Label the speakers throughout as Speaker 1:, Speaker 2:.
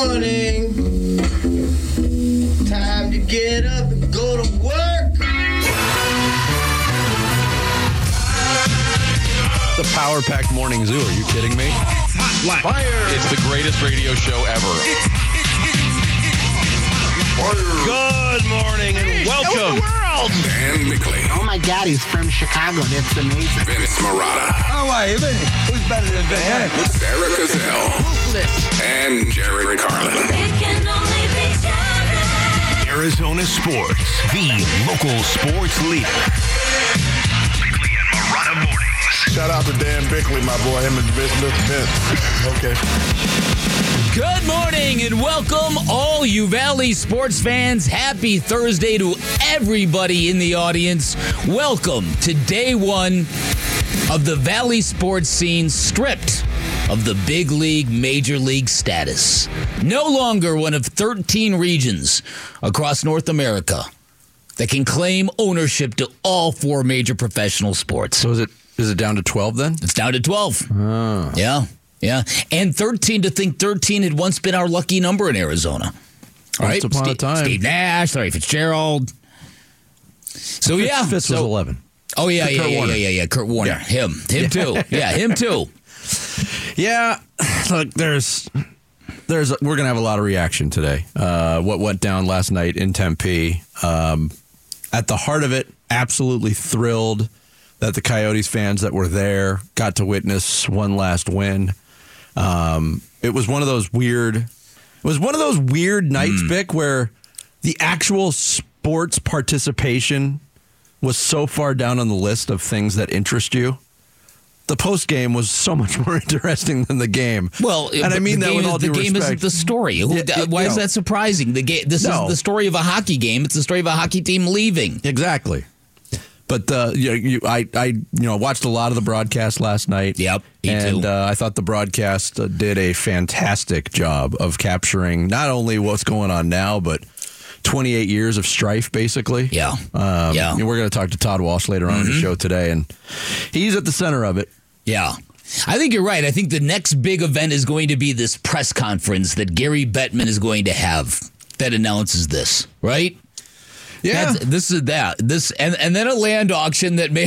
Speaker 1: morning. Time to get up and go to work.
Speaker 2: The Power Pack Morning Zoo. Are you kidding me?
Speaker 3: Fire!
Speaker 4: It's the greatest radio show ever.
Speaker 3: Good morning and welcome.
Speaker 5: Dan Bickley,
Speaker 6: Oh my God, he's from Chicago. That's amazing.
Speaker 5: Vince Marotta,
Speaker 1: Oh, why? Who's better than Vince?
Speaker 5: Sarah Gazelle, and Jerry Carlin.
Speaker 7: It can only be Jerry.
Speaker 8: Arizona Sports, the local sports leader. Bickley and Marotta Mornings.
Speaker 9: Shout out to Dan Bickley, my boy. Him and Vince. Okay.
Speaker 10: Good morning and welcome, all you Valley sports fans. Happy Thursday to everybody in the audience. Welcome to day one of the Valley sports scene stripped of the big league, major league status. No longer one of 13 regions across North America that can claim ownership to all four major professional sports.
Speaker 2: So is it down to 12 then?
Speaker 10: It's down to 12. Oh. Yeah. And 13, to think 13 had once been our lucky number in Arizona. All right?
Speaker 2: Once upon a time.
Speaker 10: Steve Nash, Larry Fitzgerald. So, yeah.
Speaker 2: Fitz was 11.
Speaker 10: Oh, yeah. Kurt Warner.
Speaker 2: Yeah.
Speaker 10: Him too. Yeah, him too.
Speaker 2: Yeah. Look, there's we're going to have a lot of reaction today. What went down last night in Tempe. At the heart of it, absolutely thrilled that the Coyotes fans that were there got to witness one last win. It was one of those weird nights, Bick, where the actual sports participation was so far down on the list of things that interest you. The post game was so much more interesting than the game.
Speaker 10: Well,
Speaker 2: and I mean that with all due respect.
Speaker 10: The game isn't the story. Why is that surprising? This is the story of a hockey game. It's the story of a hockey team leaving.
Speaker 2: Exactly. But I watched a lot of the broadcast last night.
Speaker 10: Yep, me too.
Speaker 2: And I thought the broadcast did a fantastic job of capturing not only what's going on now, but 28 years of strife, basically.
Speaker 10: Yeah.
Speaker 2: We're going to talk to Todd Walsh later on in the show today, and he's at the center of it.
Speaker 10: Yeah. I think you're right. I think the next big event is going to be this press conference that Gary Bettman is going to have that announces this, right?
Speaker 2: Yeah,
Speaker 10: this is that. And then a land auction that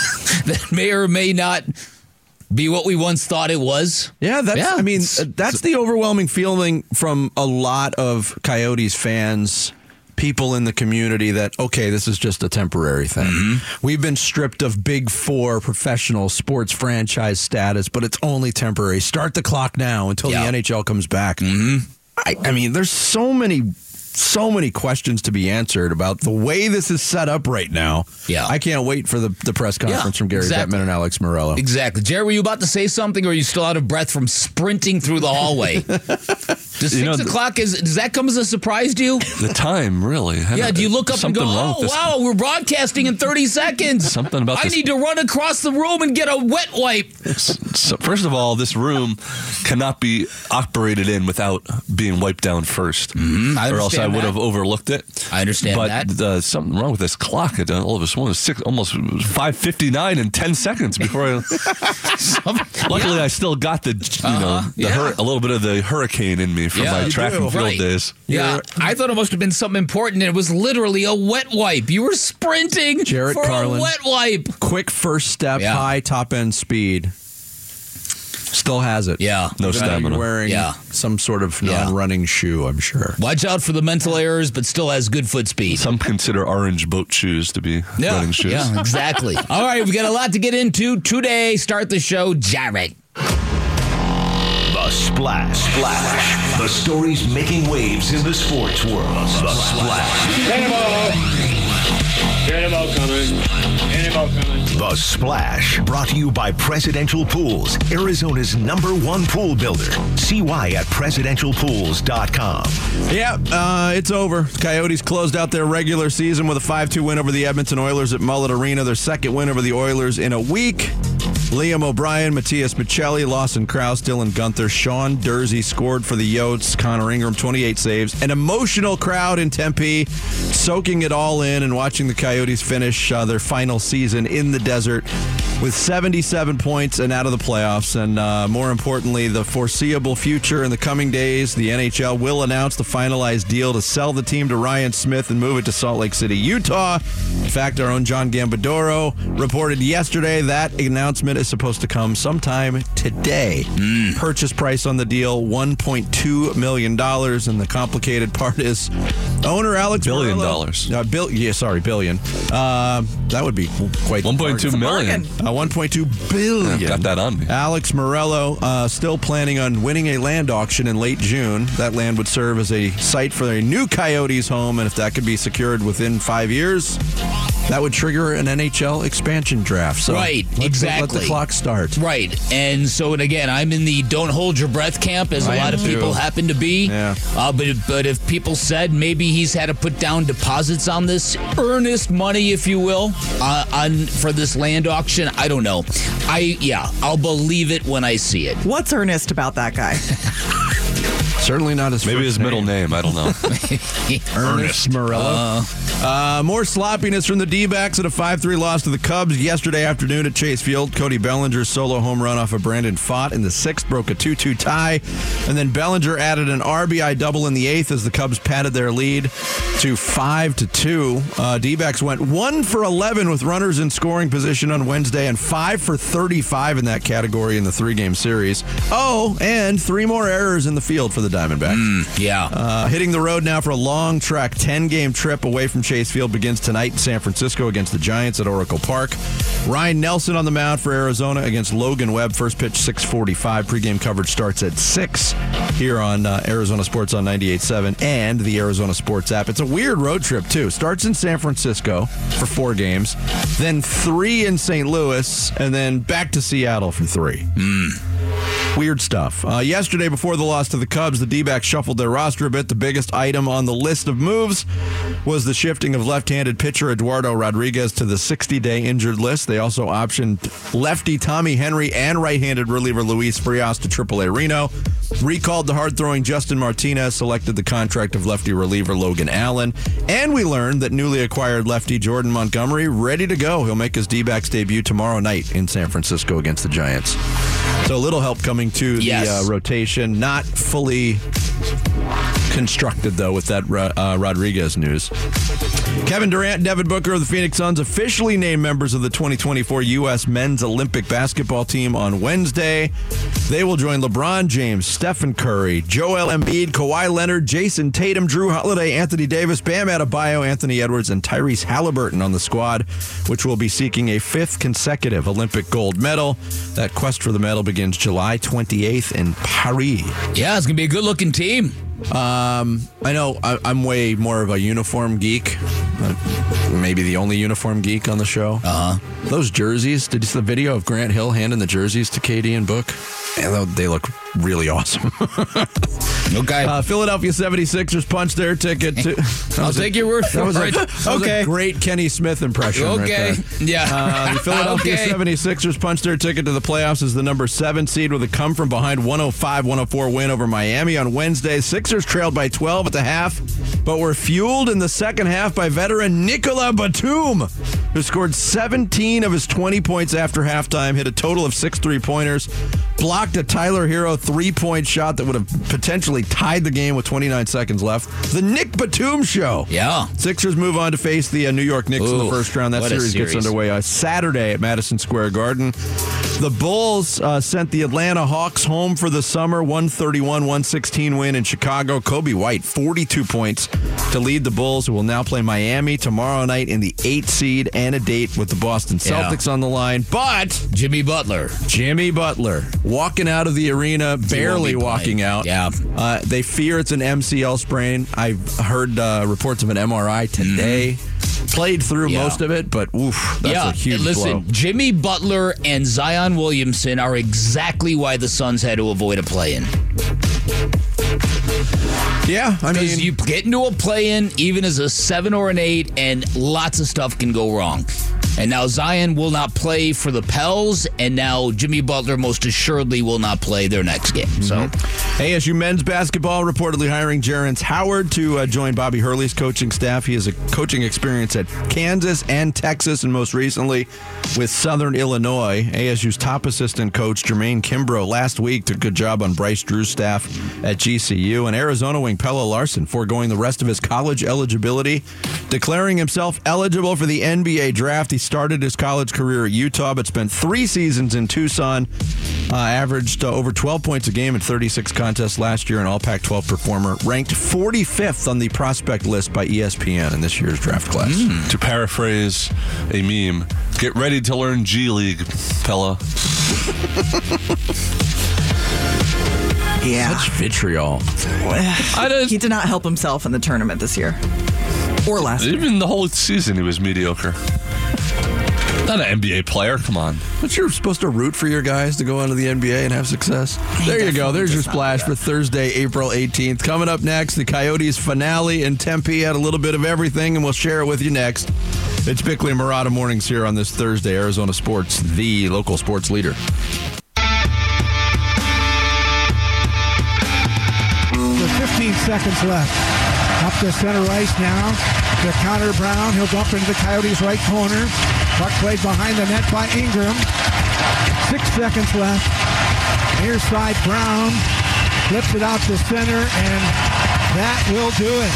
Speaker 10: may or may not be what we once thought it was.
Speaker 2: Yeah, that's the overwhelming feeling from a lot of Coyotes fans, people in the community, that okay, this is just a temporary thing. Mm-hmm. We've been stripped of Big Four professional sports franchise status, but it's only temporary. Start the clock now until the NHL comes back. Mm-hmm. I mean, there's so many questions to be answered about the way this is set up right now.
Speaker 10: Yeah.
Speaker 2: I can't wait for the press conference from Gary Bettman and Alex Morello.
Speaker 10: Exactly. Jerry, were you about to say something, or are you still out of breath from sprinting through the hallway? Does 6 o'clock, does that come as a surprise to you?
Speaker 4: The time, really.
Speaker 10: Do you look up and go, oh, wow, we're broadcasting in 30 seconds.
Speaker 4: Something about this.
Speaker 10: I need to run across the room and get a wet wipe.
Speaker 4: So first of all, this room cannot be operated in without being wiped down first.
Speaker 10: Mm-hmm.
Speaker 4: Or else I would have overlooked it.
Speaker 10: I understand that.
Speaker 4: But something wrong with this clock. All of a sudden, it's almost 5:59 in 10 seconds before I... Luckily, I still got a little bit of the hurricane in me from my track and field days.
Speaker 10: Yeah, I thought it must have been something important, and it was literally a wet wipe. You were sprinting
Speaker 2: Jarrett
Speaker 10: for
Speaker 2: Carlin,
Speaker 10: a wet wipe.
Speaker 2: Quick first step, high top end speed. Still has it.
Speaker 10: Yeah.
Speaker 4: No stamina.
Speaker 2: Wearing some sort of non-running shoe, I'm sure.
Speaker 10: Watch out for the mental errors, but still has good foot speed.
Speaker 4: Some consider orange boat shoes to be running shoes.
Speaker 10: Yeah, exactly. All right, we've got a lot to get into today. Start the show, Jarrett.
Speaker 8: The Splash. The stories making waves in the sports world. The Splash.
Speaker 1: Get him out coming.
Speaker 8: The Splash, brought to you by Presidential Pools, Arizona's #1 pool builder. See why at presidentialpools.com.
Speaker 2: Yeah, it's over. Coyotes closed out their regular season with a 5-2 win over the Edmonton Oilers at Mullet Arena, their second win over the Oilers in a week. Liam O'Brien, Matthias Michelli, Lawson Krause, Dylan Gunther, Sean Dursey scored for the Yotes, Connor Ingram, 28 saves. An emotional crowd in Tempe, soaking it all in and watching the Coyotes finish their final season in the desert with 77 points and out of the playoffs. And more importantly, the foreseeable future in the coming days, the NHL will announce the finalized deal to sell the team to Ryan Smith and move it to Salt Lake City, Utah. In fact, our own John Gambadoro reported yesterday that announcement is supposed to come sometime today. Purchase price on the deal, $1.2 million. And the complicated part is owner Alex
Speaker 4: $1 billion.
Speaker 2: Billion. That would be quite
Speaker 4: 1.2 million.
Speaker 2: 1.2 billion.
Speaker 4: Yeah, got that on me.
Speaker 2: Alex Morello still planning on winning a land auction in late June. That land would serve as a site for a new Coyotes home, and if that could be secured within 5 years, that would trigger an NHL expansion draft. So
Speaker 10: right, exactly.
Speaker 2: Let the clock start.
Speaker 10: Right. And so, and again, I'm in the don't hold your breath camp, as a lot of people happen to be.
Speaker 2: Yeah.
Speaker 10: But if people said maybe he's had to put down deposits on this, earnest money, if you will, for this land auction, I don't know. I'll believe it when I see it.
Speaker 11: What's earnest about that guy?
Speaker 2: Certainly not his
Speaker 4: Maybe
Speaker 2: first
Speaker 4: his middle name. I don't know.
Speaker 2: Ernest Morello. More sloppiness from the D-backs at a 5-3 loss to the Cubs yesterday afternoon at Chase Field. Cody Bellinger's solo home run off of Brandon Pfaadt in the 6th broke a 2-2 tie. And then Bellinger added an RBI double in the 8th as the Cubs padded their lead to 5-2. D-backs went 1 for 11 with runners in scoring position on Wednesday and 5 for 35 in that category in the 3-game series. Oh, and 3 more errors in the field for the Diamondbacks. Hitting the road now for a long trek. 10-game trip away from Chase Field begins tonight in San Francisco against the Giants at Oracle Park. Ryan Nelson on the mound for Arizona against Logan Webb. First pitch 6:45. Pregame coverage starts at 6 here on Arizona Sports on 98.7 and the Arizona Sports app. It's a weird road trip, too. Starts in San Francisco for 4 games, then 3 in St. Louis, and then back to Seattle for 3. Weird stuff. Yesterday, before the loss to the Cubs, the D-backs shuffled their roster a bit. The biggest item on the list of moves was the shifting of left-handed pitcher Eduardo Rodriguez to the 60-day injured list. They also optioned lefty Tommy Henry and right-handed reliever Luis Frias to AAA Reno. Recalled the hard-throwing Justin Martinez, selected the contract of lefty reliever Logan Allen. And we learned that newly acquired lefty Jordan Montgomery ready to go. He'll make his D-backs debut tomorrow night in San Francisco against the Giants. So a little help coming to the rotation. Not fully constructed, though, with that Rodriguez news. Kevin Durant and Devin Booker of the Phoenix Suns officially named members of the 2024 U.S. Men's Olympic Basketball Team on Wednesday. They will join LeBron James, Stephen Curry, Joel Embiid, Kawhi Leonard, Jason Tatum, Drew Holiday, Anthony Davis, Bam Adebayo, Anthony Edwards, and Tyrese Halliburton on the squad, which will be seeking a 5th consecutive Olympic gold medal. That quest for the medal begins July 28th in Paris.
Speaker 10: Yeah, it's going to be a good-looking team.
Speaker 2: I know I'm way more of a uniform geek. Maybe the only uniform geek on the show. Those jerseys. Did you see the video of Grant Hill handing the jerseys to KD and Book? Man, they look really awesome.
Speaker 10: Okay.
Speaker 2: Philadelphia 76ers punched their ticket to...
Speaker 10: I'll take your word for it.
Speaker 2: That was a great Kenny Smith impression.
Speaker 10: Okay.
Speaker 2: Right there.
Speaker 10: Yeah.
Speaker 2: The Philadelphia 76ers punched their ticket to the playoffs as the number 7 seed with a come-from-behind 105-104 win over Miami on Wednesday. Sixers trailed by 12 at the half, but were fueled in the second half by veteran Nicola Batum, who scored 17 of his 20 points after halftime, hit a total of 6 3-pointers, blocked a Tyler Hero 3-point shot that would have potentially tied the game with 29 seconds left. The Nick Batum Show.
Speaker 10: Yeah.
Speaker 2: Sixers move on to face the New York Knicks in the first round. That series gets underway Saturday at Madison Square Garden. The Bulls sent the Atlanta Hawks home for the summer, 131-116 win in Chicago. Kobe White, 42 points to lead the Bulls, who will now play Miami tomorrow night in the 8th seed and a date with the Boston Celtics on the line. But
Speaker 10: Jimmy Butler
Speaker 2: walking out of the arena, barely walking out.
Speaker 10: Yeah.
Speaker 2: They fear it's an MCL sprain. I've heard reports of an MRI today. Played through most of it, but that's a huge blow.
Speaker 10: Jimmy Butler and Zion Williamson are exactly why the Suns had to avoid a play-in.
Speaker 2: Yeah, I mean,
Speaker 10: you get into a play-in even as a 7 or an 8, and lots of stuff can go wrong. And now Zion will not play for the Pels, and now Jimmy Butler most assuredly will not play their next game. So,
Speaker 2: ASU men's basketball reportedly hiring Jerrance Howard to join Bobby Hurley's coaching staff. He has a coaching experience at Kansas and Texas, and most recently with Southern Illinois. ASU's top assistant coach, Jermaine Kimbrough, last week took a good job on Bryce Drew's staff at GCU. And Arizona wing Pelle Larsson foregoing the rest of his college eligibility, declaring himself eligible for the NBA draft. He started his college career at Utah, but spent 3 seasons in Tucson, averaged over 12 points a game in 36 contests last year, an all Pac-12 performer, ranked 45th on the prospect list by ESPN in this year's draft class.
Speaker 4: To paraphrase a meme, get ready to learn G League, Pella.
Speaker 11: Yeah.
Speaker 2: Such vitriol.
Speaker 11: He did not help himself in the tournament this year. Or last year.
Speaker 4: Even the whole season, he was mediocre. Not an NBA player, come on.
Speaker 2: But you're supposed to root for your guys to go into the NBA and have success. There you go. There's your splash for Thursday, April 18th. Coming up next, the Coyotes finale in Tempe. Had a little bit of everything, and we'll share it with you next. It's Bickley and Murata Mornings here on this Thursday. Arizona Sports, the local sports leader.
Speaker 12: With 15 seconds left. Up to center ice now. To Connor Brown. He'll dump into the Coyotes' right corner. Puck played behind the net by Ingram. 6 seconds left. Near side Brown. Flips it out to center, and that will do it.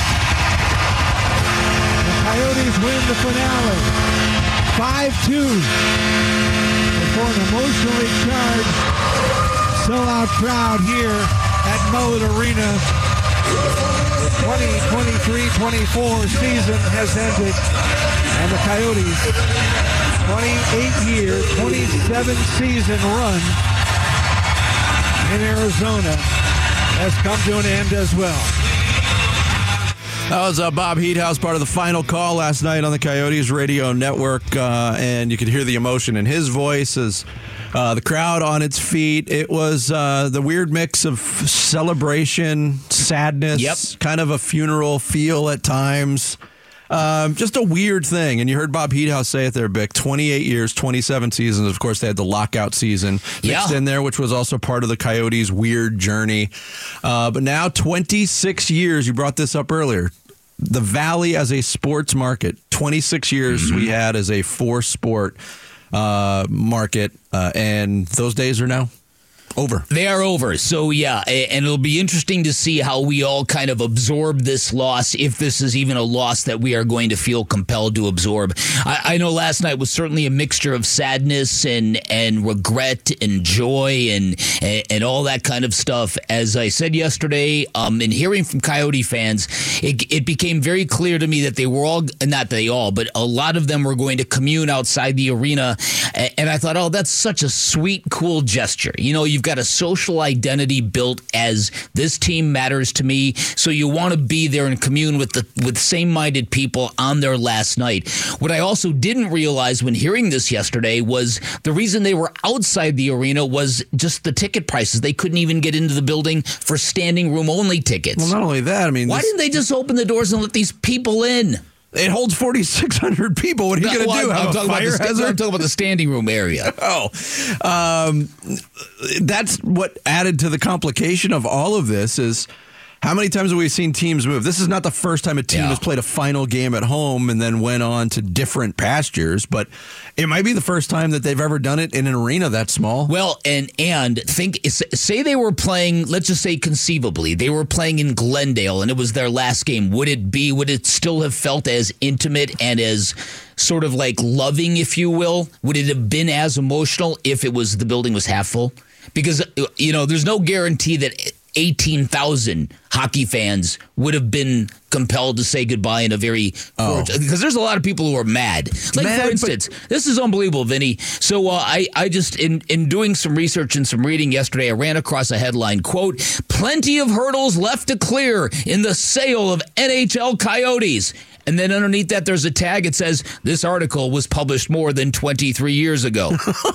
Speaker 12: The Coyotes win the finale. 5-2. Before an emotionally charged sellout crowd here at Mullet Arena. The 2023-24 season has ended, and the Coyotes' 28-year, 27-season run in Arizona has come to an end as well.
Speaker 2: That was Bob Heathouse, part of the final call last night on the Coyotes radio network, and you could hear the emotion in his voice as the crowd on its feet. It was the weird mix of celebration, sadness, kind of a funeral feel at times. Just a weird thing. And you heard Bob Heathouse say it there, Bick. 28 years, 27 seasons. Of course, they had the lockout season mixed in there, which was also part of the Coyotes' weird journey. But now 26 years, you brought this up earlier. The Valley as a sports market, 26 years we had as a 4-sport market, and those days are now over.
Speaker 10: They are over. So, yeah, and it'll be interesting to see how we all kind of absorb this loss, if this is even a loss that we are going to feel compelled to absorb. I know last night was certainly a mixture of sadness and regret and joy and all that kind of stuff. As I said yesterday, in hearing from Coyote fans, it became very clear to me that they were all, not they all, but a lot of them were going to commune outside the arena. And I thought, oh, that's such a sweet, cool gesture. You know, you've got a social identity built as this team matters to me, so you want to be there and commune with same-minded people on their last night. What I also didn't realize when hearing this yesterday was the reason they were outside the arena was just the ticket prices. They couldn't even get into the building for standing room only tickets.
Speaker 2: Well, not only that, I mean,
Speaker 10: why didn't they just open the doors and let these people in?
Speaker 2: It holds 4,600 people. What are you going to do?
Speaker 10: I'm talking about the standing room area.
Speaker 2: That's what added to the complication of all of this is how many times have we seen teams move? This is not the first time a team has played a final game at home and then went on to different pastures, but it might be the first time that they've ever done it in an arena that small.
Speaker 10: Well, and say they were playing, let's just say conceivably, they were playing in Glendale and it was their last game. Would it still have felt as intimate and as sort of like loving, if you will? Would it have been as emotional if the building was half full? Because, you know, there's no guarantee that 18,000 hockey fans would have been compelled to say goodbye in a very because there's a lot of people who are mad. Like, for instance, this is unbelievable, Vinny. So I just in doing some research and some reading yesterday, I ran across a headline, quote, "Plenty of hurdles left to clear in the sale of NHL Coyotes." And then underneath that, there's a tag. It says, this article was published more than 23 years ago.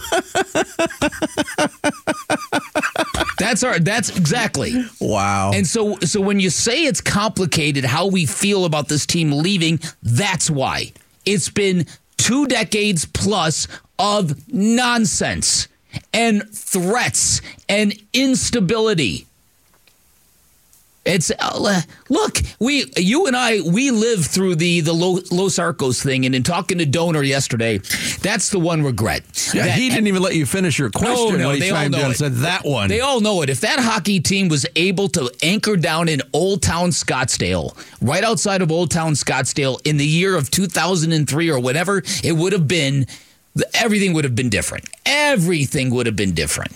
Speaker 10: That's exactly.
Speaker 2: Wow.
Speaker 10: And so when you say it's complicated how we feel about this team leaving, that's why. It's been 2 decades plus of nonsense and threats and instability. It's look, you and I lived through the Los Arcos thing, and in talking to Donor yesterday, that's the one regret.
Speaker 2: Yeah, he didn't even let you finish your question.
Speaker 10: No,
Speaker 2: when he
Speaker 10: they all
Speaker 2: chimed
Speaker 10: know
Speaker 2: in and
Speaker 10: it.
Speaker 2: said that one.
Speaker 10: They all know it. If that hockey team was able to anchor down in Old Town Scottsdale, right outside of Old Town Scottsdale, in the year of 2003 or whatever it would have been, everything would have been different. Everything would have been different.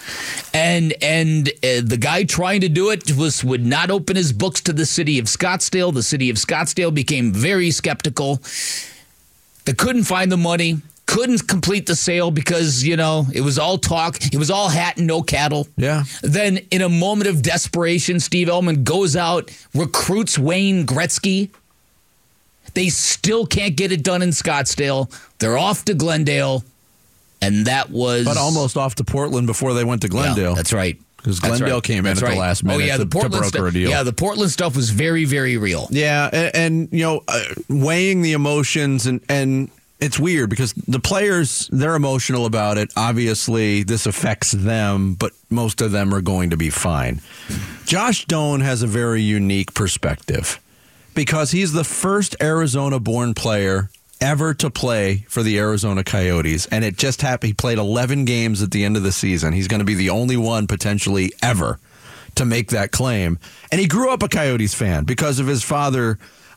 Speaker 10: And the guy trying to do it would not open his books to the city of Scottsdale. The city of Scottsdale became very skeptical. They couldn't find the money, couldn't complete the sale because, it was all talk. It was all hat and no cattle.
Speaker 2: Yeah.
Speaker 10: Then in a moment of desperation, Steve Ellman goes out, recruits Wayne Gretzky. They still can't get it done in Scottsdale. They're off to Glendale. And that was...
Speaker 2: But almost off to Portland before they went to Glendale.
Speaker 10: Yeah, that's right.
Speaker 2: Because Glendale came in at the last minute to broker a deal.
Speaker 10: Yeah, the Portland stuff was very, very real.
Speaker 2: Yeah, and weighing the emotions, and it's weird because the players, they're emotional about it. Obviously, this affects them, but most of them are going to be fine. Josh Doan has a very unique perspective because he's the first Arizona-born player ever to play for the Arizona Coyotes. And it just happened. He played 11 games at the end of the season. He's going to be the only one potentially ever to make that claim. And he grew up a Coyotes fan because of his father,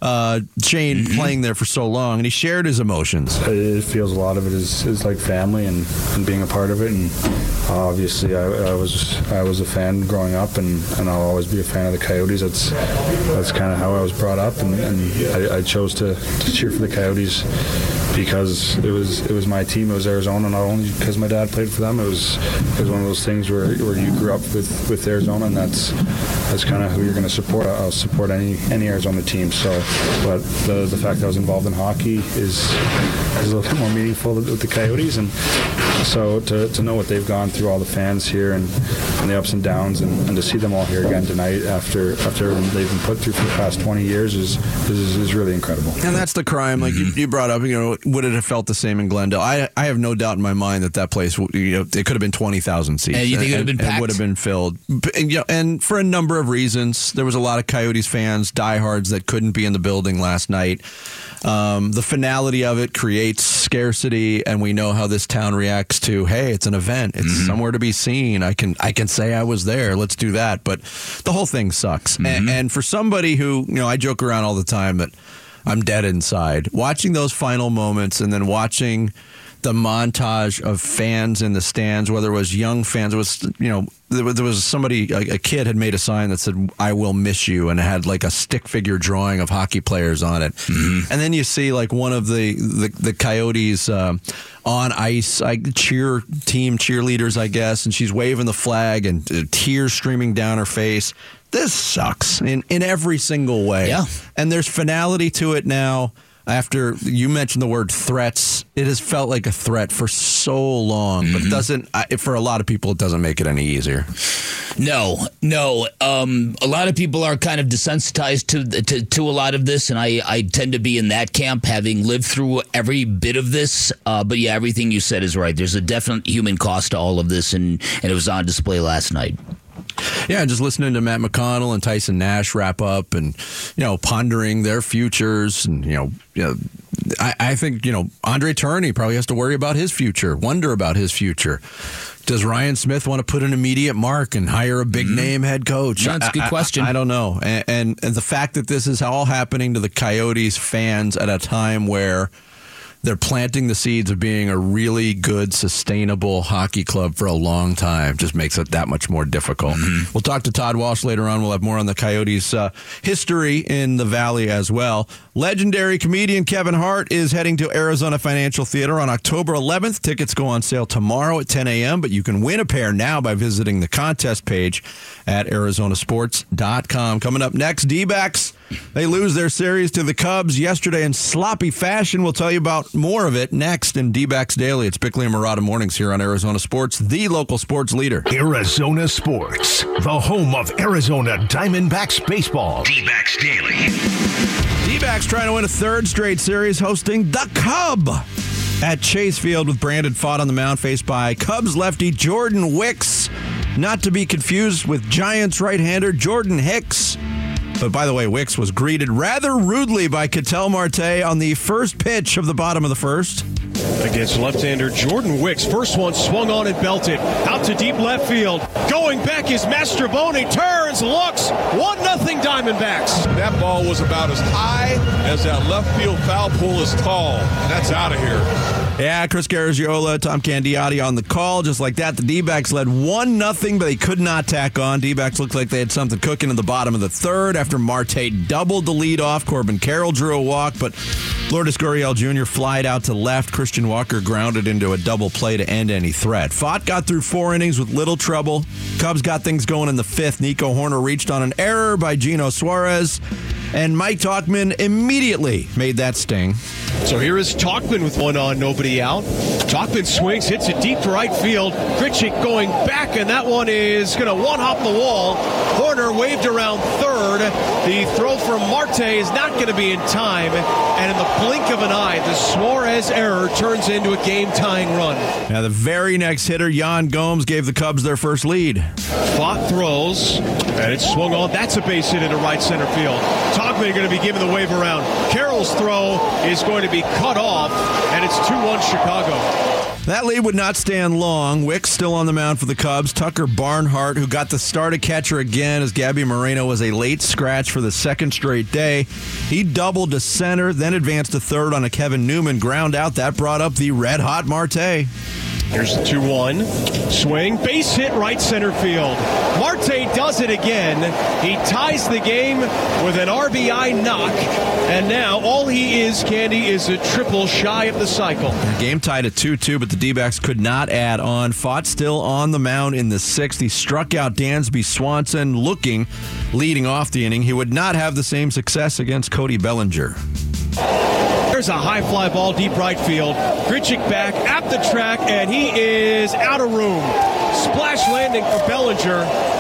Speaker 2: Shane, playing there for so long. And he shared his emotions.
Speaker 13: It feels a lot of it is like family and being a part of it. And obviously I was a fan growing up, and I'll always be a fan of the Coyotes. That's kind of how I was brought up, and I chose to cheer for the Coyotes because it was my team. It was Arizona, not only because my dad played for them. It was one of those things where you grew up with Arizona, and that's kind of who you're going to support. I'll support any Arizona team. So, but the fact that I was involved in hockey is a little bit more meaningful with the Coyotes, and so to know what they've gone through, all the fans here and the ups and downs, and to see them all here again tonight after everything they've been put through for the past 20 years is really incredible.
Speaker 2: And that's the crime, like you brought up. Would it have felt the same in Glendale? I have no doubt in my mind that place, it could have been 20,000 seats.
Speaker 10: And you think it would have been packed?
Speaker 2: It would have been filled. And for a number of reasons, there was a lot of Coyotes fans, diehards that couldn't be in the building last night. The finality of it creates scarcity, and we know how this town reacts to, hey, it's an event. It's somewhere to be seen. I can say I was there. Let's do that. But the whole thing sucks. And for somebody who, I joke around all the time that I'm dead inside. Watching those final moments and then watching the montage of fans in the stands, whether it was young fans, it was, there was somebody, a kid had made a sign that said, "I will miss you," and it had like a stick figure drawing of hockey players on it. And then you see like one of the Coyotes on ice, cheerleaders, I guess, and she's waving the flag and tears streaming down her face. This sucks in every single way.
Speaker 10: Yeah.
Speaker 2: And there's finality to it now. After you mentioned the word threats, it has felt like a threat for so long, but it doesn't. For a lot of people, it doesn't make it any easier.
Speaker 10: No. A lot of people are kind of desensitized to a lot of this, and I tend to be in that camp, having lived through every bit of this. But yeah, everything you said is right. There's a definite human cost to all of this, and it was on display last night.
Speaker 2: Yeah, just listening to Matt McConnell and Tyson Nash wrap up, and pondering their futures, and I think Andre Turney probably has to worry about his future, wonder about his future. Does Ryan Smith want to put an immediate mark and hire a big name head coach?
Speaker 10: That's a good question.
Speaker 2: I don't know, and the fact that this is all happening to the Coyotes fans at a time where they're planting the seeds of being a really good, sustainable hockey club for a long time just makes it that much more difficult. We'll talk to Todd Walsh later on. We'll have more on the Coyotes' history in the Valley as well. Legendary comedian Kevin Hart is heading to Arizona Financial Theater on October 11th. Tickets go on sale tomorrow at 10 a.m., but you can win a pair now by visiting the contest page at arizonasports.com. Coming up next, D-backs. They lose their series to the Cubs yesterday in sloppy fashion. We'll tell you about more of it next in D-backs Daily. It's Bickley and Murata Mornings here on Arizona Sports, the local sports leader.
Speaker 8: Arizona Sports, the home of Arizona Diamondbacks baseball.
Speaker 5: D-backs Daily.
Speaker 2: D-backs trying to win a third straight series hosting the Cub. at Chase Field with Brandon Pfaadt on the mound, faced by Cubs lefty Jordan Wicks. Not to be confused with Giants right-hander Jordan Hicks. But by the way, Wicks was greeted rather rudely by Ketel Marte on the first pitch of the bottom of the first.
Speaker 14: Against left-hander Jordan Wicks. First one swung on and belted. Out to deep left field. Going back is Mastrobuoni. Turns, looks. 1-0 Diamondbacks.
Speaker 9: That ball was about as high as that left field foul pole is tall. That's out of here.
Speaker 2: Yeah, Chris Garagiola, Tom Candiotti on the call. Just like that, the D-backs led 1-0, but they could not tack on. D-backs looked like they had something cooking in the bottom of the third after Marte doubled the lead off. Corbin Carroll drew a walk, but Lourdes Gurriel Jr. flied out to left. Christian Walker grounded into a double play to end any threat. Pfaadt got through 4 innings with little trouble. Cubs got things going in the 5th. Nico Horner reached on an error by Gino Suarez, and Mike Tauchman immediately made that sting.
Speaker 14: So here is Tauchman with one on, nobody out. Tauchman swings, hits it deep to right field. Grichuk going back, and that one is going to one-hop the wall. Horner waved around third. The throw from Marte is not going to be in time, and in the blink of an eye, the Suarez error turns into a game-tying run.
Speaker 2: Now, the very next hitter, Yan Gomes, gave the Cubs their first lead.
Speaker 14: Pfaadt throws, and it's swung on. That's a base hit into right center field. Tauchman going to be given the wave around. Carroll's throw is going to be cut off, and it's 2-1 Chicago.
Speaker 2: That lead would not stand long. Wicks still on the mound for the Cubs. Tucker Barnhart, who got the start at catcher again as Gabby Moreno was a late scratch for the second straight day. He doubled to center, then advanced to third on a Kevin Newman ground out. That brought up the red-hot Marte.
Speaker 14: Here's the 2-1. Swing, base hit right center field. Marte does it again. He ties the game with an RBI knock. And now all he is, Candy, is a triple shy of the cycle.
Speaker 2: The game tied at 2-2, but the D-backs could not add on. Pfaadt still on the mound in the 6th. He struck out Dansby Swanson leading off the inning. He would not have the same success against Cody Bellinger.
Speaker 14: There's a high fly ball deep right field. Grichuk back at the track, and he is out of room. Splash landing for Bellinger.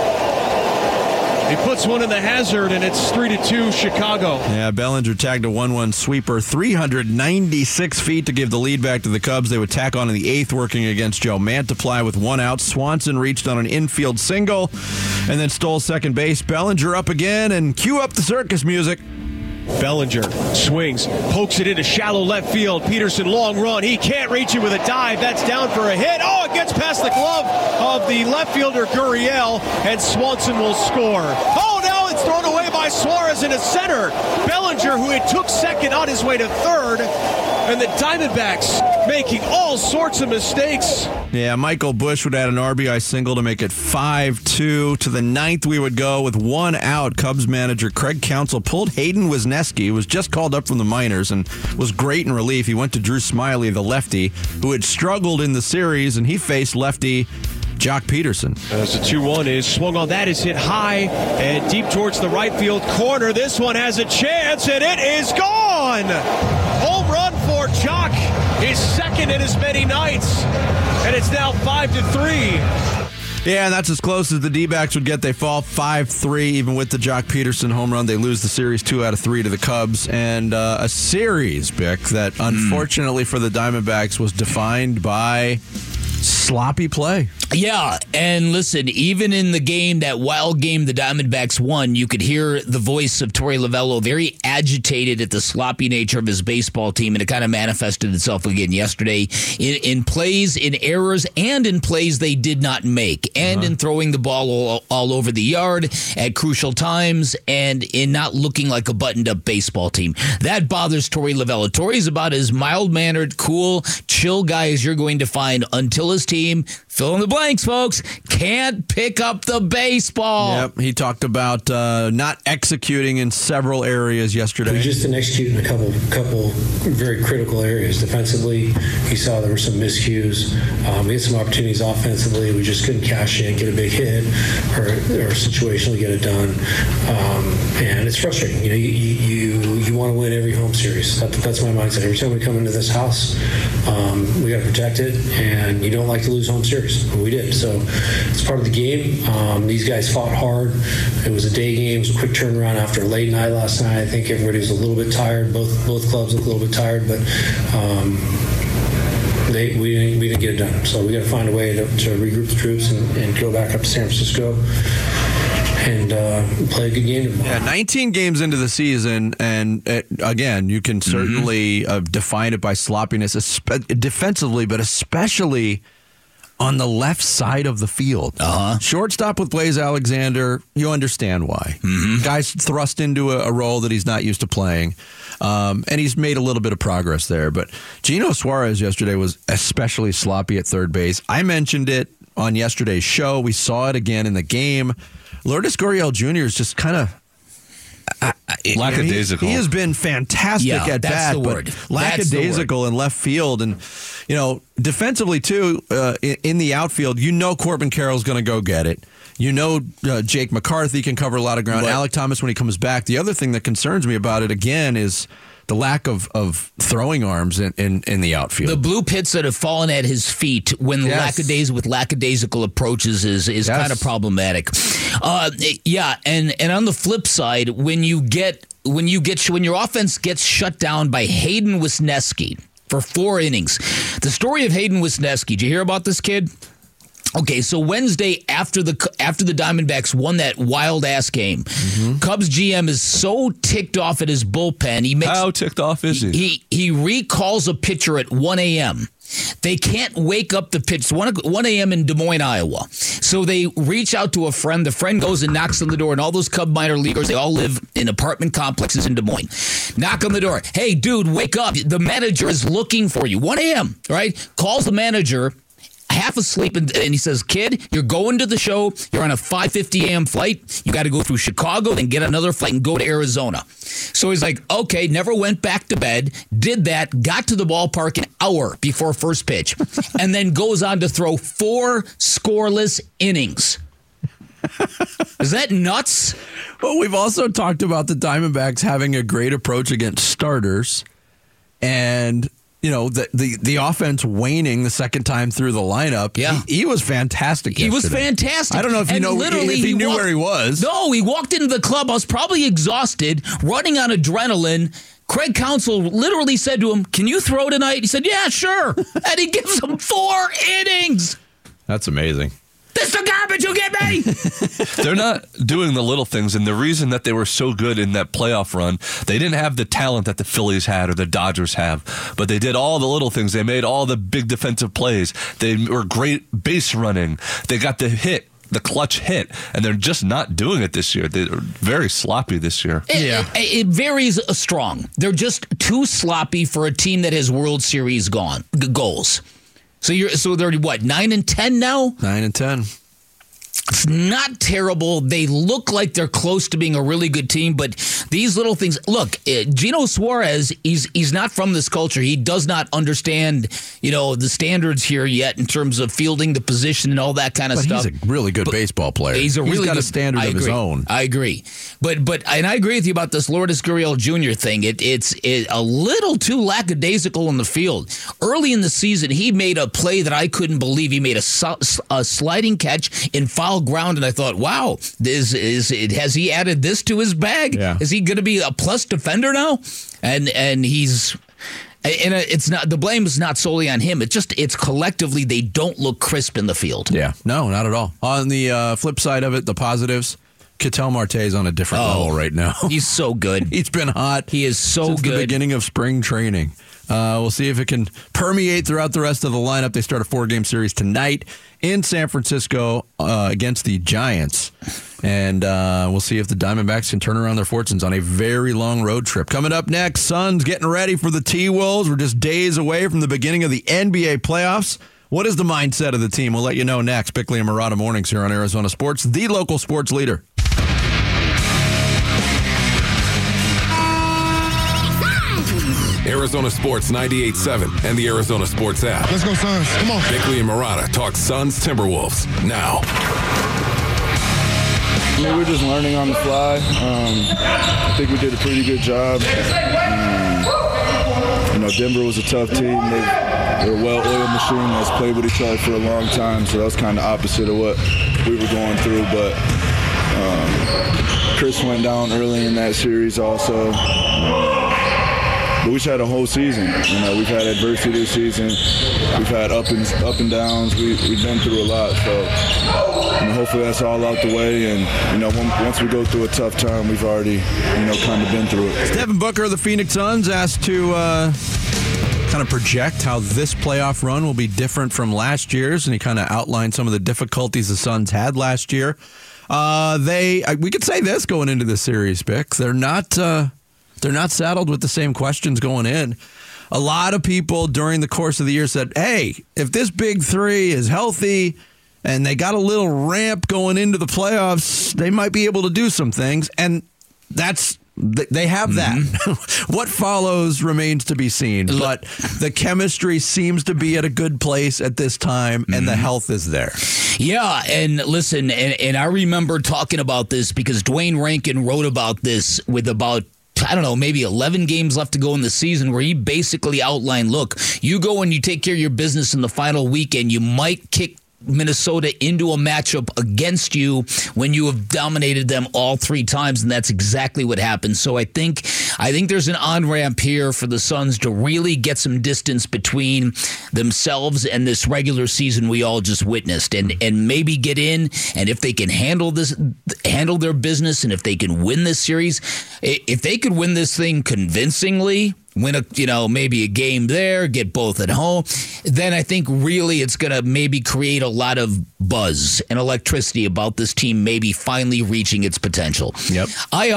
Speaker 14: He puts one in the hazard, and it's 3-2 Chicago.
Speaker 2: Yeah, Bellinger tagged a 1-1 sweeper, 396 feet to give the lead back to the Cubs. They would tack on in the 8th, working against Joe Mantiply with 1 out. Swanson reached on an infield single and then stole second base. Bellinger up again, and cue up the circus music.
Speaker 14: Bellinger swings, pokes it into shallow left field. Peterson, long run. He can't reach it with a dive. That's down for a hit. Oh, it gets past the glove of the left fielder, Gurriel, and Swanson will score. Oh, now it's thrown away by Suarez into center. Bellinger, who had took second on his way to third, and the Diamondbacks making all sorts of mistakes.
Speaker 2: Yeah, Michael Busch would add an RBI single to make it 5-2. To the 9th, we would go with 1 out. Cubs manager Craig Counsell pulled Hayden Wesneski, who was just called up from the minors and was great in relief. He went to Drew Smyly, the lefty, who had struggled in the series, and he faced lefty Jock Peterson.
Speaker 14: As the 2-1 is swung on, that is hit high and deep towards the right field corner. This one has a chance, and it is gone! Home run for Jock, his second in as many nights, and it's now 5-3.
Speaker 2: Yeah, and that's as close as the D-backs would get. They fall 5-3, even with the Jock Peterson home run. They lose the series 2 out of 3 to the Cubs. And a series, Bick, that unfortunately for the Diamondbacks was defined by sloppy play.
Speaker 10: Yeah, and listen, even in the game, that wild game the Diamondbacks won, you could hear the voice of Torey Lovullo very agitated at the sloppy nature of his baseball team, and it kind of manifested itself again yesterday in plays, in errors, and in plays they did not make, and in throwing the ball all over the yard at crucial times, and in not looking like a buttoned-up baseball team. That bothers Torey Lovullo. Torey's about as mild-mannered, cool, chill guy as you're going to find until his team, fill in the blanks, folks, can't pick up the baseball.
Speaker 2: Yep, he talked about not executing in several areas yesterday.
Speaker 15: We just didn't execute in a couple very critical areas. Defensively, he saw there were some miscues. We had some opportunities offensively. We just couldn't cash in, get a big hit, or situationally get it done. And it's frustrating. You know, you want to win every home series. That's my mindset. Every time we come into this house, we got to protect it, and you don't like to lose home series. We did. So it's part of the game. These guys fought hard. It was a day game. It was a quick turnaround after a late night last night. I think everybody was a little bit tired. Both clubs looked a little bit tired, but we didn't get it done. So we got to find a way to regroup the troops and go back up to San Francisco and play a good game tomorrow.
Speaker 2: Yeah, 19 games into the season, and again, you can certainly define it by sloppiness, defensively, but especially on the left side of the field. Shortstop with Blaze Alexander, you understand why. Guy's thrust into a role that he's not used to playing, and he's made a little bit of progress there. But Gino Suarez yesterday was especially sloppy at third base. I mentioned it on yesterday's show. We saw it again in the game. Lourdes Gurriel Jr. is just kind of
Speaker 4: lackadaisical.
Speaker 2: He has been fantastic at bat, but lackadaisical in left field. And, defensively, too, in the outfield, Corbin Carroll's going to go get it. Jake McCarthy can cover a lot of ground.
Speaker 10: But
Speaker 2: Alec Thomas, when he comes back. The other thing that concerns me about it, again, is the lack of throwing arms in the outfield.
Speaker 10: The blue pits that have fallen at his feet when lackadaisical approaches is kind of problematic. And on the flip side, when your offense gets shut down by Hayden Wesneski for 4 innings. The story of Hayden Wesneski, did you hear about this kid? Okay, so Wednesday after the Diamondbacks won that wild-ass game, Cubs GM is so ticked off at his bullpen.
Speaker 4: How ticked off is he?
Speaker 10: He recalls a pitcher at 1 a.m. They can't wake up the pitch. 1 a.m. in Des Moines, Iowa. So they reach out to a friend. The friend goes and knocks on the door, and all those Cub minor leaguers, they all live in apartment complexes in Des Moines. Knock on the door. Hey, dude, wake up. The manager is looking for you. 1 a.m., right? Calls the manager, half asleep, and he says, kid, you're going to the show. You're on a 5:50 a.m. flight. You got to go through Chicago, then get another flight and go to Arizona. So he's like, okay, never went back to bed, did that, got to the ballpark an hour before first pitch, and then goes on to throw 4 scoreless innings. Is that nuts?
Speaker 2: Well, we've also talked about the Diamondbacks having a great approach against starters, and the offense waning the second time through the lineup.
Speaker 10: Yeah.
Speaker 2: He was fantastic yesterday.
Speaker 10: He was fantastic.
Speaker 2: I don't know if he knew where he was.
Speaker 10: No, he walked into the clubhouse probably exhausted, running on adrenaline. Craig Counsell literally said to him, can you throw tonight? He said, yeah, sure. And he gives him 4 innings.
Speaker 2: That's amazing.
Speaker 10: This the garbage you get me.
Speaker 4: They're not doing the little things, and the reason that they were so good in that playoff run, they didn't have the talent that the Phillies had or the Dodgers have, but they did all the little things. They made all the big defensive plays. They were great base running. They got the clutch hit, and they're just not doing it this year. They're very sloppy this year.
Speaker 10: It varies strong. They're just too sloppy for a team that has World Series goals. So they're what, 9-10 now?
Speaker 2: 9-10.
Speaker 10: It's not terrible. They look like they're close to being a really good team, but these little things. Look, Gino Suarez, he's not from this culture. He does not understand, the standards here yet in terms of fielding the position and all that kind of stuff.
Speaker 2: He's a really good baseball player.
Speaker 10: He's got
Speaker 2: a standard of his own.
Speaker 10: I agree. But I agree with you about this Lourdes Gurriel Jr. thing. It's a little too lackadaisical in the field. Early in the season, he made a play that I couldn't believe. He made a sliding catch in foul ground, and I thought, wow, has he added this to his bag?
Speaker 2: Yeah.
Speaker 10: Is he going to be a plus defender now? And it's not, the blame is not solely on him. It's collectively they don't look crisp in the field.
Speaker 2: Yeah, no, not at all. On the flip side of it, the positives, Ketel Marte is on a different level right now.
Speaker 10: He's so good.
Speaker 2: He's been hot.
Speaker 10: He is so
Speaker 2: since
Speaker 10: good.
Speaker 2: The beginning of spring training. We'll see if it can permeate throughout the rest of the lineup. They start a 4-game series tonight in San Francisco against the Giants. And we'll see if the Diamondbacks can turn around their fortunes on a very long road trip. Coming up next, Suns getting ready for the T-Wolves. We're just days away from the beginning of the NBA playoffs. What is the mindset of the team? We'll let you know next. Bickley and Marotta Mornings here on Arizona Sports, the local sports leader.
Speaker 5: Arizona Sports 98.7 and the Arizona Sports app.
Speaker 16: Let's go, Suns. Come on.
Speaker 5: Bickley and Marotta talk Suns Timberwolves now.
Speaker 13: We're just learning on the fly. I think we did a pretty good job. Denver was a tough team. They're a well-oiled machine that's played with each other for a long time, so that was kind of opposite of what we were going through. But Chris went down early in that series also.
Speaker 16: But we've had a whole season. You know, we've had adversity this season. We've had up and downs. We've been through a lot. So, you know, hopefully that's all out the way. And, you know, once we go through a tough time, we've already, you know, kind of been through it.
Speaker 2: Devin Booker of the Phoenix Suns asked to kind of project how this playoff run will be different from last year's, and he kind of outlined some of the difficulties the Suns had last year. We could say this going into the series, Bick. They're not saddled with the same questions going in. A lot of people during the course of the year said, hey, if this big three is healthy and they got a little ramp going into the playoffs, they might be able to do some things. And they have that. What follows remains to be seen. But the chemistry seems to be at a good place at this time, and the health is there.
Speaker 10: Yeah, and listen, and I remember talking about this because Dwayne Rankin wrote about this with about, I don't know, maybe 11 games left to go in the season, where he basically outlined, look, you go and you take care of your business in the final weekend, you might kick Minnesota into a matchup against you when you have dominated them all three times, and that's exactly what happened. So I think there's an on-ramp here for the Suns to really get some distance between themselves and this regular season we all just witnessed, and maybe get in, and if they can handle their business, and if they can win this series, if they could win this thing convincingly, win maybe a game there, get both at home, then I think really it's going to maybe create a lot of buzz and electricity about this team maybe finally reaching its potential.
Speaker 2: Yep.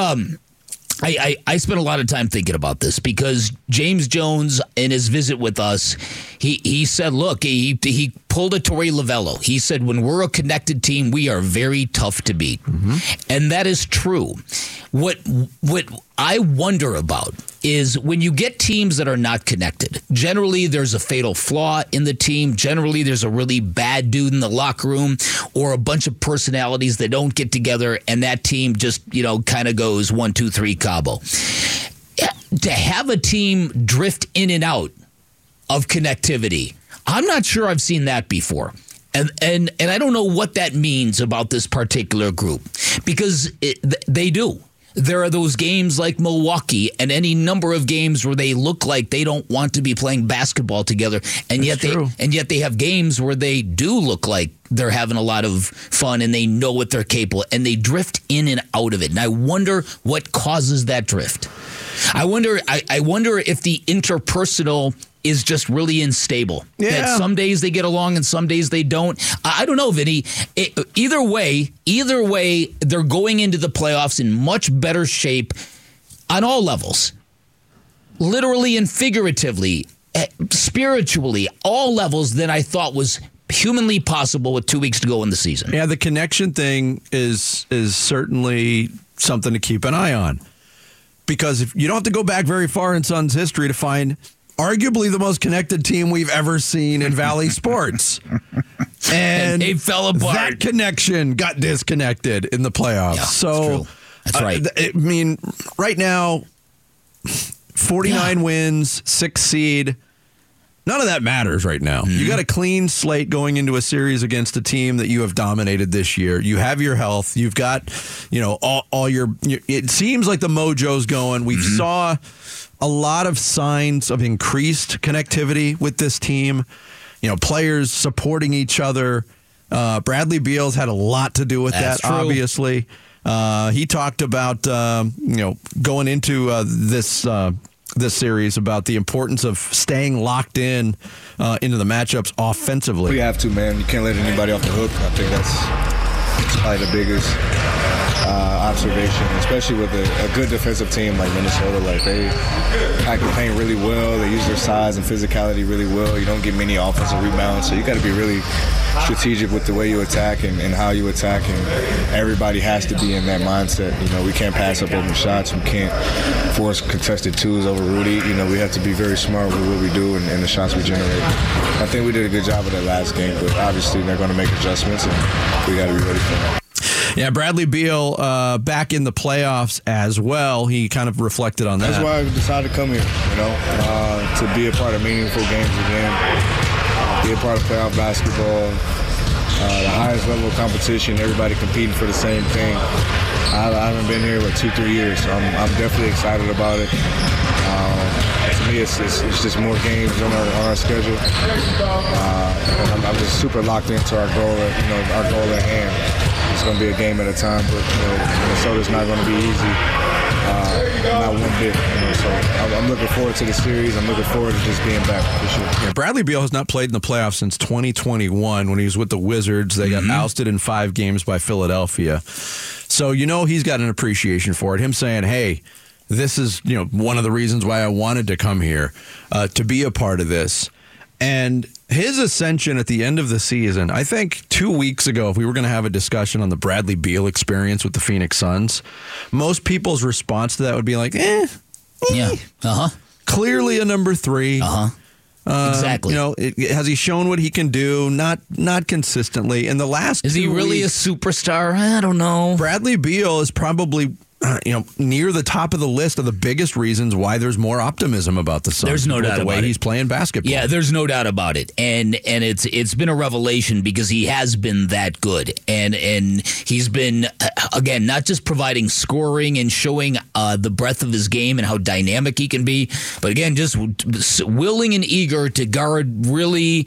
Speaker 10: I spent a lot of time thinking about this because James Jones, in his visit with us, he said, look, he pulled a Torey Lovello. He said, when we're a connected team, we are very tough to beat. And that is true. What I wonder about is when you get teams that are not connected, generally there's a fatal flaw in the team. Generally there's a really bad dude in the locker room or a bunch of personalities that don't get together, and that team just, kind of goes 1, 2, 3 Cabo. To have a team drift in and out of connectivity, I'm not sure I've seen that before. And I don't know what that means about this particular group, because they do. There are those games like Milwaukee and any number of games where they look like they don't want to be playing basketball together, and yet they have games where they do look like they're having a lot of fun and they know what they're capable, and they drift in and out of it. And I wonder what causes that drift. I wonder if the interpersonal is just really unstable. Yeah. That some days they get along and some days they don't. I don't know, Vinny. Either way, they're going into the playoffs in much better shape on all levels. Literally and figuratively, spiritually, all levels than I thought was humanly possible with 2 weeks to go in the season.
Speaker 2: Yeah, the connection thing is certainly something to keep an eye on. Because if you don't have to go back very far in Suns history to find arguably the most connected team we've ever seen in Valley sports. And
Speaker 10: they fell apart.
Speaker 2: That connection got disconnected in the playoffs.
Speaker 10: Yeah,
Speaker 2: so
Speaker 10: that's right.
Speaker 2: I mean, right now, 49 wins, 6th seed. None of that matters right now. You got a clean slate going into a series against a team that you have dominated this year. You have your health. You've got, all your. It seems like the mojo's going. We saw a lot of signs of increased connectivity with this team. Players supporting each other. Bradley Beal's had a lot to do with that, obviously. He talked about, going into this series about the importance of staying locked in into the matchups offensively.
Speaker 16: We have to, man. You can't let anybody off the hook. I think that's probably the biggest observation, especially with a good defensive team like Minnesota. Like, they pack the paint really well. They use their size and physicality really well. You don't get many offensive rebounds, so you got to be really strategic with the way you attack and how you attack, and everybody has to be in that mindset. We can't pass up open shots. We can't force contested twos over Rudy. We have to be very smart with what we do and the shots we generate. I think we did a good job of that last game, but obviously they're going to make adjustments, and we got to be ready for that.
Speaker 2: Yeah, Bradley Beal back in the playoffs as well. He kind of reflected on that.
Speaker 16: That's why I decided to come here, to be a part of meaningful games again, be a part of playoff basketball, the highest level of competition, everybody competing for the same thing. I haven't been here in 2-3 years, so I'm definitely excited about it. to me, it's just more games on our schedule. And I'm just super locked into our goal at hand. It's going to be a game at a time, but Minnesota's not going to be easy. Not one bit. So I'm looking forward to the series. I'm looking forward to just being back for sure.
Speaker 2: Yeah, Bradley Beal has not played in the playoffs since 2021 when he was with the Wizards. They got ousted in 5 games by Philadelphia. So he's got an appreciation for it. Him saying, hey, this is one of the reasons why I wanted to come here to be a part of this. And his ascension at the end of the season, I think 2 weeks ago, if we were going to have a discussion on the Bradley Beal experience with the Phoenix Suns, most people's response to that would be like,
Speaker 10: yeah,
Speaker 2: clearly a number 3.
Speaker 10: Exactly.
Speaker 2: Has he shown what he can do? Not consistently. In the last,
Speaker 10: is he really a superstar? I don't know.
Speaker 2: Bradley Beal is probably near the top of the list of the biggest reasons why there's more optimism about the Suns.
Speaker 10: There's no doubt about it.
Speaker 2: The way he's playing basketball.
Speaker 10: Yeah, there's no doubt about it. And it's been a revelation because he has been that good. And he's been, again, not just providing scoring and showing the breadth of his game and how dynamic he can be, but again, just willing and eager to guard really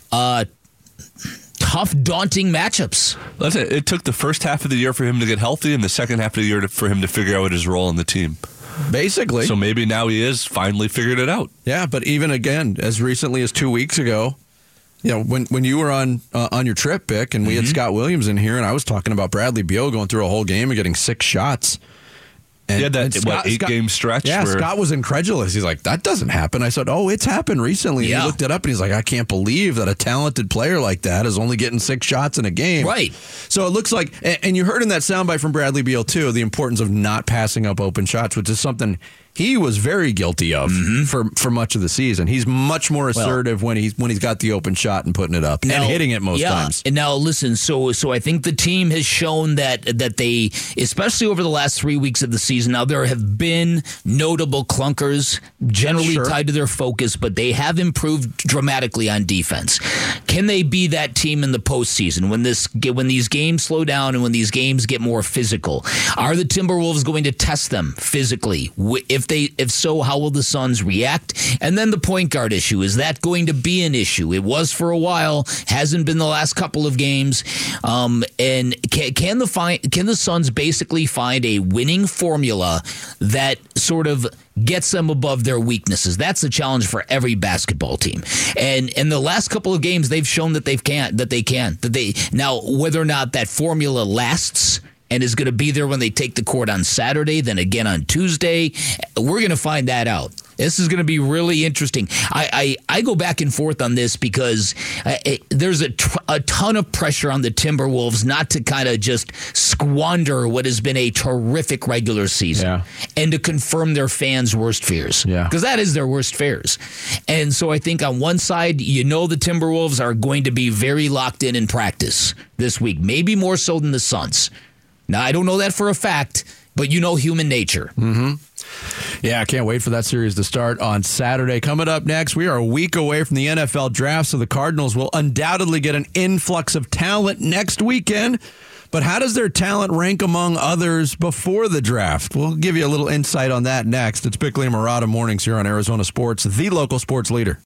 Speaker 10: tough, daunting matchups.
Speaker 4: That's it. It took the first half of the year for him to get healthy and the second half of the year for him to figure out his role in the team.
Speaker 2: Basically.
Speaker 4: So maybe now he is finally figured it out.
Speaker 2: Yeah, but even again, as recently as 2 weeks ago, when you were on your trip, Bick, and we had Scott Williams in here, and I was talking about Bradley Beal going through a whole game and getting 6 shots. And,
Speaker 4: that
Speaker 2: Scott,
Speaker 4: 8-game stretch?
Speaker 2: Yeah, Scott was incredulous. He's like, that doesn't happen. I said, it's happened recently. And he looked it up, and he's like, I can't believe that a talented player like that is only getting 6 shots in a game.
Speaker 10: Right.
Speaker 2: So it looks like, and you heard in that soundbite from Bradley Beal, too, the importance of not passing up open shots, which is something he was very guilty of for much of the season. He's much more assertive when he's got the open shot and putting it up and hitting it most times.
Speaker 10: And now listen, so I think the team has shown that they, especially over the last 3 weeks of the season, now there have been notable clunkers generally tied to their focus, but they have improved dramatically on defense. Can they be that team in the postseason when these games slow down and when these games get more physical? Are the Timberwolves going to test them physically? If so, how will the Suns react? And then the point guard issue, is that going to be an issue? It was for a while, hasn't been the last couple of games. And can the Suns basically find a winning formula that sort of gets them above their weaknesses? That's the challenge for every basketball team. And in the last couple of games, they've shown that they can. Now, whether or not that formula lasts and is going to be there when they take the court on Saturday, then again on Tuesday, we're going to find that out. This is going to be really interesting. I go back and forth on this because there's a ton of pressure on the Timberwolves not to kind of just squander what has been a terrific regular season and to confirm their fans' worst fears. Because that is their worst fears. And so I think on one side, the Timberwolves are going to be very locked in practice this week, maybe more so than the Suns. Now, I don't know that for a fact, but human nature.
Speaker 2: Yeah, I can't wait for that series to start on Saturday. Coming up next, we are a week away from the NFL draft, so the Cardinals will undoubtedly get an influx of talent next weekend. But how does their talent rank among others before the draft? We'll give you a little insight on that next. It's Bickley and Marotta Mornings here on Arizona Sports, the local sports leader.